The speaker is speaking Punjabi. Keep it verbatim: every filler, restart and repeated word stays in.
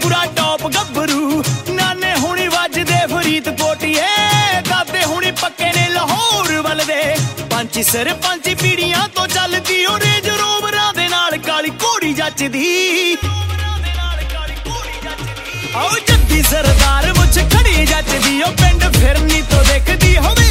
ਪੂਰਾ ਟੌਪ ਗੱਭਰੂ। ਨਾਨੇ ਹੁਣੀ ਵੱਜਦੇ ਫਰੀਦਕੋਟੀਏ, ਦਾਦੇ ਹੁਣੀ ਪੱਕੇ ਨੇ ਲਾਹੌਰ ਵੱਲ ਦੇ। ਪੰਜ ਸਰਪੰਚ ਪੀੜੀਆਂ ਤੋਂ ਚੱਲਦੀ ਉਹ ਰੇਂਜ ਰੋਵਰਾਂ ਦੇ ਨਾਲ ਕਾਲੀ ਘੋੜੀ ਜੱਚਦੀ। ਆਓ ਜੱਦੀ ਸਰਦਾਰ ਮੁੱਛ ਖੜੀ ਜੱਚਦੀ ਉਹ ਪਿੰਡ ਫਿਰਨੀ ਤੋਂ ਦੇਖਦੀ ਹੋਵੇ